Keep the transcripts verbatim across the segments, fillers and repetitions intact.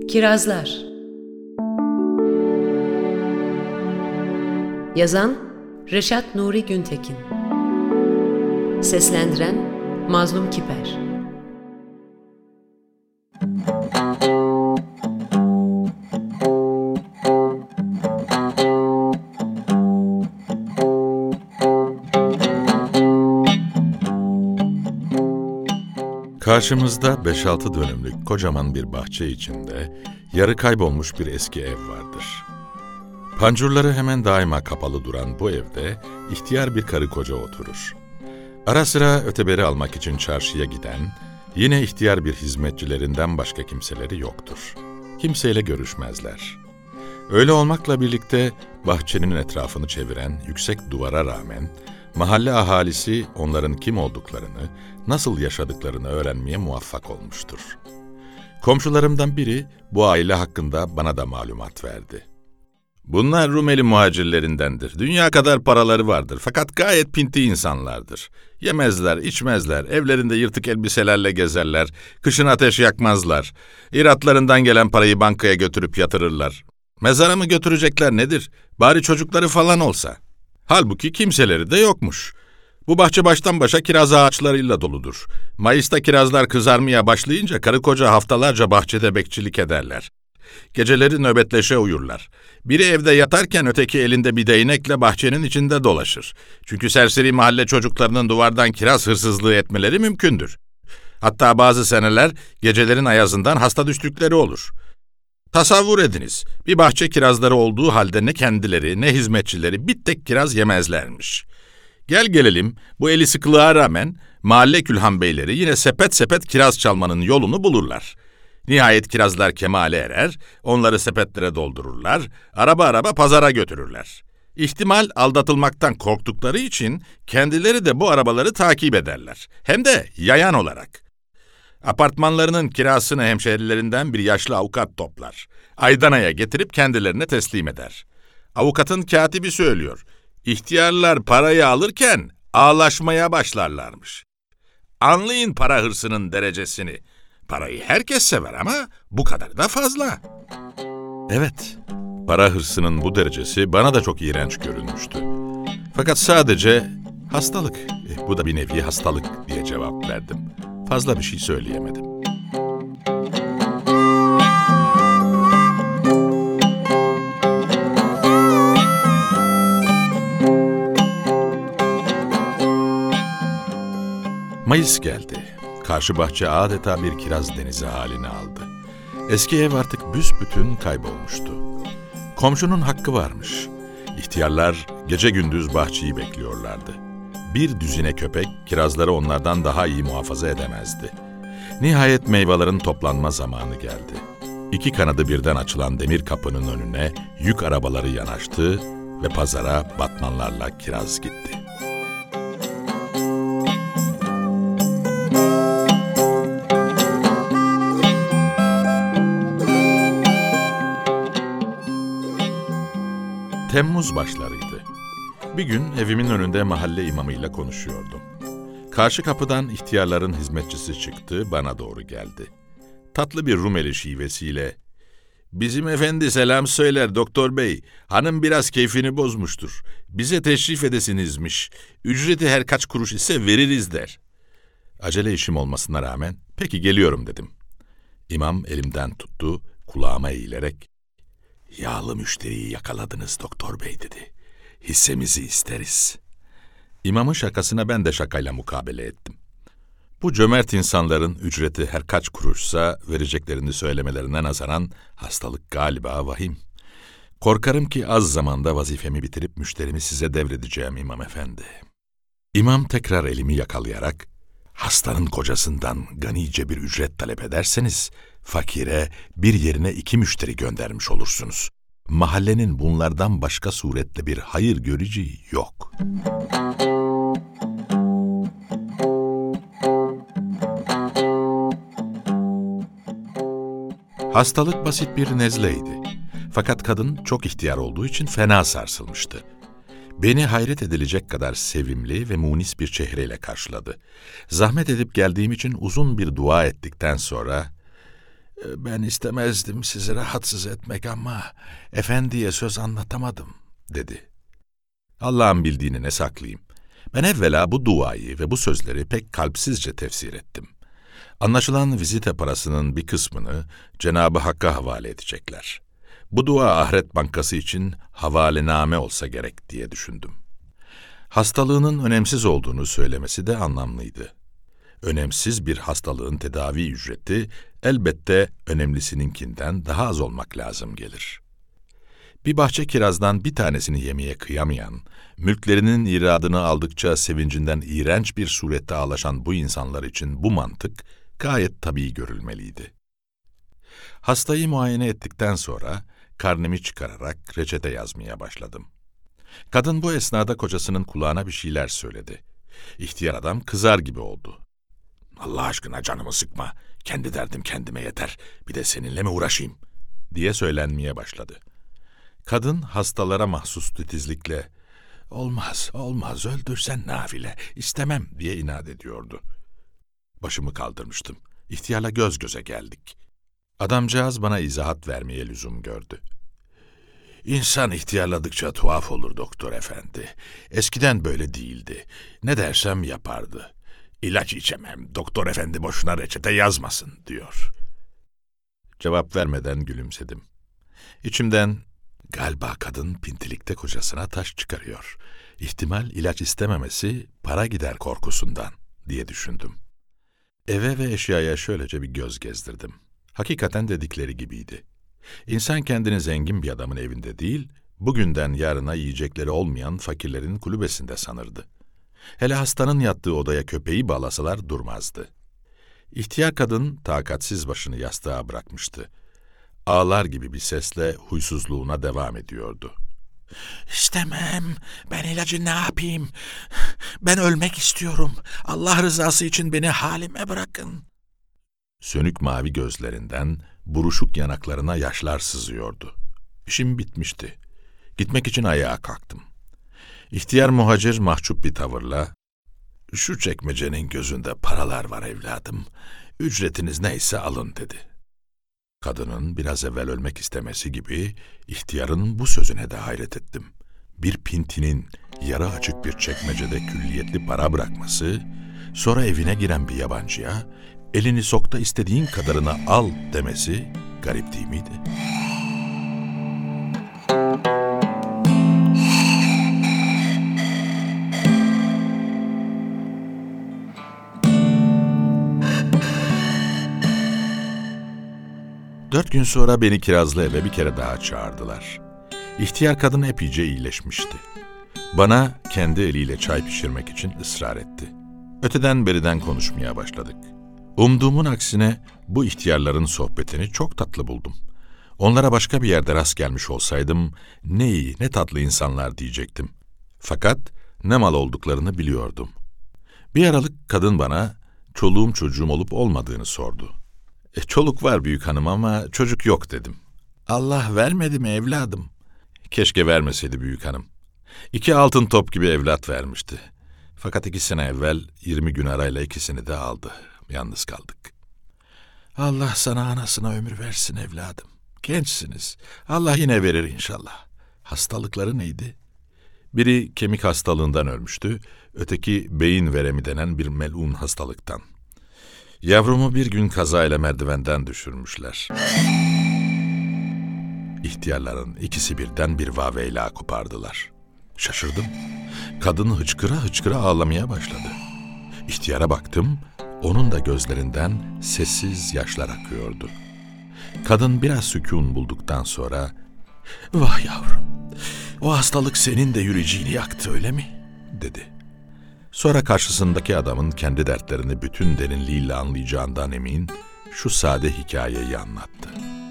Kirazlar. Yazan Reşat Nuri Güntekin. Seslendiren Mazlum Kiper. Karşımızda beş altı dönümlük kocaman bir bahçe içinde yarı kaybolmuş bir eski ev vardır. Pancurları hemen daima kapalı duran bu evde ihtiyar bir karı koca oturur. Ara sıra öteberi almak için çarşıya giden, yine ihtiyar bir hizmetçilerinden başka kimseleri yoktur. Kimseyle görüşmezler. Öyle olmakla birlikte bahçenin etrafını çeviren yüksek duvara rağmen mahalle ahalisi onların kim olduklarını, nasıl yaşadıklarını öğrenmeye muvaffak olmuştur. Komşularımdan biri bu aile hakkında bana da malumat verdi. Bunlar Rumeli muhacirlerindendir. Dünya kadar paraları vardır fakat gayet pinti insanlardır. Yemezler, içmezler, evlerinde yırtık elbiselerle gezerler, kışın ateş yakmazlar. İratlarından gelen parayı bankaya götürüp yatırırlar. Mezara mı götürecekler nedir? Bari çocukları falan olsa. Halbuki kimseleri de yokmuş. Bu bahçe baştan başa kiraz ağaçlarıyla doludur. Mayıs'ta kirazlar kızarmaya başlayınca karı koca haftalarca bahçede bekçilik ederler. Geceleri nöbetleşe uyurlar. Biri evde yatarken öteki elinde bir değnekle bahçenin içinde dolaşır. Çünkü serseri mahalle çocuklarının duvardan kiraz hırsızlığı etmeleri mümkündür. Hatta bazı seneler gecelerin ayazından hasta düştükleri olur. Tasavvur ediniz, bir bahçe kirazları olduğu halde ne kendileri ne hizmetçileri bir tek kiraz yemezlermiş. Gel gelelim bu eli sıkılığa rağmen mahalle külhan beyleri yine sepet sepet kiraz çalmanın yolunu bulurlar. Nihayet kirazlar kemale erer, onları sepetlere doldururlar, araba araba pazara götürürler. İhtimal aldatılmaktan korktukları için kendileri de bu arabaları takip ederler. Hem de yayan olarak. Apartmanlarının kirasını hemşehrilerinden bir yaşlı avukat toplar. Aydan aya getirip kendilerine teslim eder. Avukatın katibi söylüyor. İhtiyarlar parayı alırken ağlaşmaya başlarlarmış. Anlayın para hırsının derecesini. Parayı herkes sever ama bu kadar da fazla. Evet, para hırsının bu derecesi bana da çok iğrenç görünmüştü. Fakat sadece hastalık, e, bu da bir nevi hastalık diye cevap verdim. Fazla bir şey söyleyemedim. Mayıs geldi. Karşı bahçe adeta bir kiraz denizi halini aldı. Eski ev artık büsbütün kaybolmuştu. Komşunun hakkı varmış. İhtiyarlar gece gündüz bahçeyi bekliyorlardı. Bir düzine köpek kirazları onlardan daha iyi muhafaza edemezdi. Nihayet meyvelerin toplanma zamanı geldi. İki kanadı birden açılan demir kapının önüne yük arabaları yanaştı ve pazara batmanlarla kiraz gitti. Temmuz başlarıydı. Bir gün evimin önünde mahalle imamıyla konuşuyordum. Karşı kapıdan ihtiyarların hizmetçisi çıktı, bana doğru geldi. Tatlı bir Rumeli şivesiyle, "Bizim efendi selam söyler doktor bey, hanım biraz keyfini bozmuştur. Bize teşrif edesinizmiş, ücreti her kaç kuruş ise veririz" der. Acele işim olmasına rağmen, "Peki geliyorum" dedim. İmam elimden tuttu, kulağıma eğilerek, "Yağlı müşteriyi yakaladınız doktor bey" dedi. "Hissemizi isteriz." İmamın şakasına ben de şakayla mukabele ettim. Bu cömert insanların ücreti her kaç kuruşsa vereceklerini söylemelerine nazaran hastalık galiba vahim. Korkarım ki az zamanda vazifemi bitirip müşterimi size devredeceğim imam efendi. İmam tekrar elimi yakalayarak, "Hastanın kocasından ganice bir ücret talep ederseniz, fakire bir yerine iki müşteri göndermiş olursunuz. Mahallenin bunlardan başka surette bir hayır göreceği yok." Hastalık basit bir nezleydi. Fakat kadın çok ihtiyar olduğu için fena sarsılmıştı. Beni hayret edilecek kadar sevimli ve munis bir çehreyle karşıladı. Zahmet edip geldiğim için uzun bir dua ettikten sonra, Ben istemezdim sizi rahatsız etmek ama efendiye söz anlatamadım, dedi. Allah'ın bildiğini ne saklayayım. Ben evvela bu duayı ve bu sözleri pek kalpsizce tefsir ettim. Anlaşılan vizite parasının bir kısmını Cenab-ı Hakk'a havale edecekler. Bu dua ahiret bankası için havalename olsa gerek diye düşündüm. Hastalığının önemsiz olduğunu söylemesi de anlamlıydı. Önemsiz bir hastalığın tedavi ücreti elbette önemlisininkinden daha az olmak lazım gelir. Bir bahçe kirazdan bir tanesini yemeye kıyamayan, mülklerinin iradını aldıkça sevincinden iğrenç bir surette ağlaşan bu insanlar için bu mantık gayet tabii görülmeliydi. Hastayı muayene ettikten sonra karnemi çıkararak reçete yazmaya başladım. Kadın bu esnada kocasının kulağına bir şeyler söyledi. İhtiyar adam kızar gibi oldu. Allah aşkına canımı sıkma, kendi derdim kendime yeter, bir de seninle mi uğraşayım, diye söylenmeye başladı. Kadın hastalara mahsus titizlikle, olmaz, olmaz, öldürsen nafile, istemem diye inat ediyordu. Başımı kaldırmıştım. İhtiyarla göz göze geldik. Adamcağız bana izahat vermeye lüzum gördü. İnsan ihtiyarladıkça tuhaf olur doktor efendi. Eskiden böyle değildi. Ne dersem yapardı. İlaç içemem, doktor efendi boşuna reçete yazmasın, diyor. Cevap vermeden gülümsedim. İçimden, galiba kadın pintilikte kocasına taş çıkarıyor. İhtimal ilaç istememesi para gider korkusundan, diye düşündüm. Eve ve eşyaya şöylece bir göz gezdirdim. Hakikaten dedikleri gibiydi. İnsan kendini zengin bir adamın evinde değil, bugünden yarına yiyecekleri olmayan fakirlerin kulübesinde sanırdı. Hele hastanın yattığı odaya köpeği bağlasalar durmazdı. İhtiyar kadın takatsiz başını yastığa bırakmıştı. Ağlar gibi bir sesle huysuzluğuna devam ediyordu. İstemem, ben ilacı ne yapayım? Ben ölmek istiyorum. Allah rızası için beni halime bırakın. Sönük mavi gözlerinden buruşuk yanaklarına yaşlar sızıyordu. İşim bitmişti. Gitmek için ayağa kalktım. İhtiyar muhacir mahcup bir tavırla, "Şu çekmecenin gözünde paralar var evladım, ücretiniz neyse alın," dedi. Kadının biraz evvel ölmek istemesi gibi ihtiyarın bu sözüne de hayret ettim. Bir pintinin yarı açık bir çekmecede külliyetli para bırakması, sonra evine giren bir yabancıya elini sok da istediğin kadarını al demesi garip değil miydi? Dört gün sonra beni kirazlı eve bir kere daha çağırdılar. İhtiyar kadın epeyce iyileşmişti. Bana kendi eliyle çay pişirmek için ısrar etti. Öteden beriden konuşmaya başladık. Umduğumun aksine bu ihtiyarların sohbetini çok tatlı buldum. Onlara başka bir yerde rast gelmiş olsaydım ne iyi ne tatlı insanlar diyecektim. Fakat ne mal olduklarını biliyordum. Bir aralık kadın bana çoluğum çocuğum olup olmadığını sordu. E, çoluk var büyük hanım ama çocuk yok, dedim. Allah vermedi mi evladım? Keşke vermeseydi büyük hanım. İki altın top gibi evlat vermişti. Fakat iki sene evvel yirmi gün arayla ikisini de aldı. Yalnız kaldık. Allah sana anasına ömür versin evladım. Gençsiniz. Allah yine verir inşallah. Hastalıkları neydi? Biri kemik hastalığından ölmüştü. Öteki beyin veremi denen bir melun hastalıktan. Yavrumu bir gün kazayla merdivenden düşürmüşler. İhtiyarların ikisi birden bir vaveyla kopardılar. Şaşırdım. Kadın hıçkıra hıçkıra ağlamaya başladı. İhtiyara baktım, onun da gözlerinden sessiz yaşlar akıyordu. Kadın biraz sükûn bulduktan sonra, "Vah yavrum, o hastalık senin de yüreceğini yaktı öyle mi?" dedi. Sonra karşısındaki adamın kendi dertlerini bütün derinliğiyle anlayacağından emin, şu sade hikayeyi anlattı.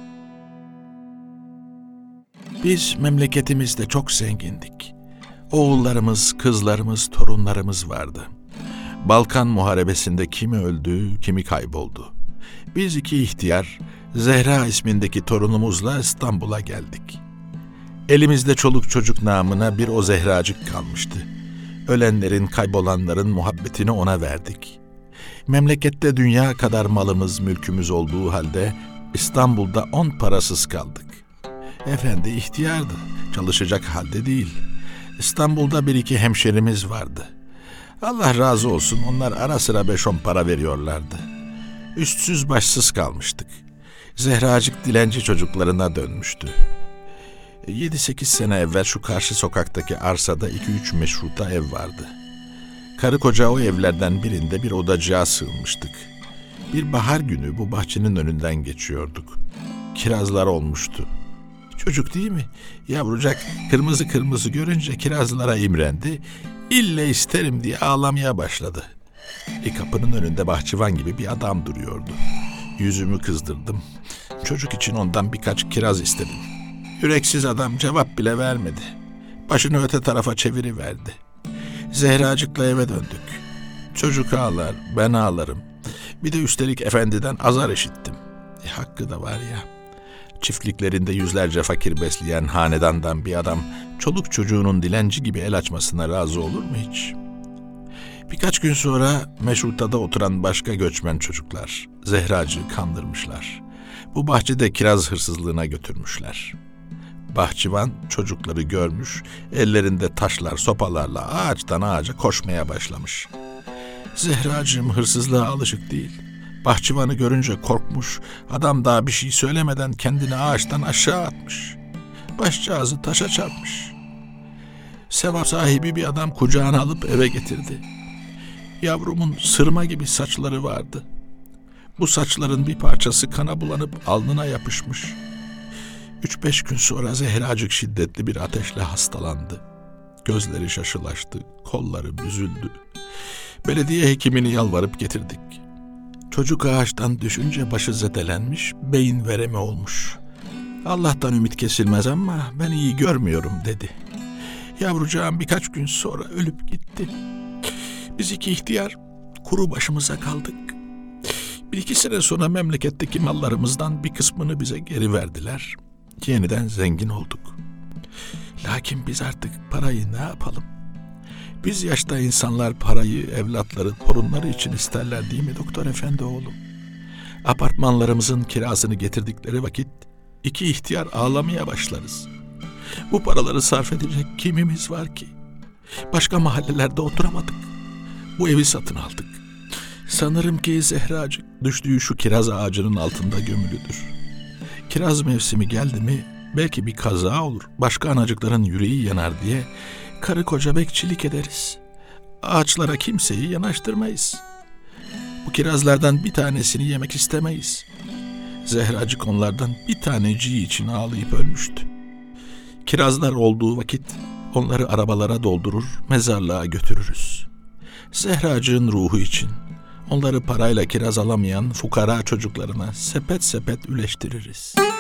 Biz memleketimizde çok zengindik. Oğullarımız, kızlarımız, torunlarımız vardı. Balkan Muharebesi'nde kimi öldü, kimi kayboldu. Biz iki ihtiyar, Zehra ismindeki torunumuzla İstanbul'a geldik. Elimizde çoluk çocuk namına bir o Zehracık kalmıştı. Ölenlerin, kaybolanların muhabbetini ona verdik. Memlekette dünya kadar malımız, mülkümüz olduğu halde İstanbul'da on parasız kaldık. Efendi ihtiyardı, çalışacak halde değil. İstanbul'da bir iki hemşerimiz vardı. Allah razı olsun, onlar ara sıra beş on para veriyorlardı. Üstsüz başsız kalmıştık. Zehracık dilenci çocuklarına dönmüştü. Yedi sekiz sene evvel şu karşı sokaktaki arsada iki üç meşruta ev vardı. Karı koca o evlerden birinde bir odacığa sığınmıştık. Bir bahar günü bu bahçenin önünden geçiyorduk. Kirazlar olmuştu. Çocuk değil mi? Yavrucak kırmızı kırmızı görünce kirazlara imrendi. İlle isterim diye ağlamaya başladı. E kapının önünde bahçıvan gibi bir adam duruyordu. Yüzümü kızdırdım. Çocuk için ondan birkaç kiraz istedim. Yüreksiz adam cevap bile vermedi. Başını öte tarafa çeviriverdi. Zehracıkla eve döndük. Çocuk ağlar, ben ağlarım. Bir de üstelik efendiden azar işittim. E, hakkı da var ya. Çiftliklerinde yüzlerce fakir besleyen hanedandan bir adam çoluk çocuğunun dilenci gibi el açmasına razı olur mu hiç? Birkaç gün sonra meşrutada oturan başka göçmen çocuklar Zehracığı kandırmışlar. Bu bahçede kiraz hırsızlığına götürmüşler. Bahçıvan çocukları görmüş, ellerinde taşlar, sopalarla ağaçtan ağaca koşmaya başlamış. Zehracığım hırsızlığa alışık değil. Bahçıvanı görünce korkmuş, adam daha bir şey söylemeden kendini ağaçtan aşağı atmış. Başcağızı taşa çarpmış. Sevap sahibi bir adam kucağına alıp eve getirdi. Yavrumun sırma gibi saçları vardı. Bu saçların bir parçası kana bulanıp alnına yapışmış. Üç beş gün sonra Zehracık şiddetli bir ateşle hastalandı. Gözleri şaşılaştı, kolları büzüldü. Belediye hekimini yalvarıp getirdik. Çocuk ağaçtan düşünce başı zedelenmiş, beyin veremi olmuş. Allah'tan ümit kesilmez ama ben iyi görmüyorum dedi. Yavrucağım birkaç gün sonra ölüp gitti. Biz iki ihtiyar kuru başımıza kaldık. Bir iki sene sonra memleketteki mallarımızdan bir kısmını bize geri verdiler. Yeniden zengin olduk. Lakin biz artık parayı ne yapalım? Biz yaşta insanlar parayı evlatları, torunları için isterler değil mi doktor efendi oğlum? Apartmanlarımızın kirasını getirdikleri vakit iki ihtiyar ağlamaya başlarız. Bu paraları sarf edecek kimimiz var ki? Başka mahallelerde oturamadık. Bu evi satın aldık. Sanırım ki Zehracık düştüğü şu kiraz ağacının altında gömülüdür. Kiraz mevsimi geldi mi belki bir kaza olur, başka anacıkların yüreği yanar diye karı koca bekçilik ederiz. Ağaçlara kimseyi yanaştırmayız. Bu kirazlardan bir tanesini yemek istemeyiz. Zehracık onlardan bir taneciği için ağlayıp ölmüştü. Kirazlar olduğu vakit onları arabalara doldurur, mezarlığa götürürüz. Zehracığın ruhu için onları parayla kiraz alamayan fukara çocuklarına sepet sepet üleştiririz.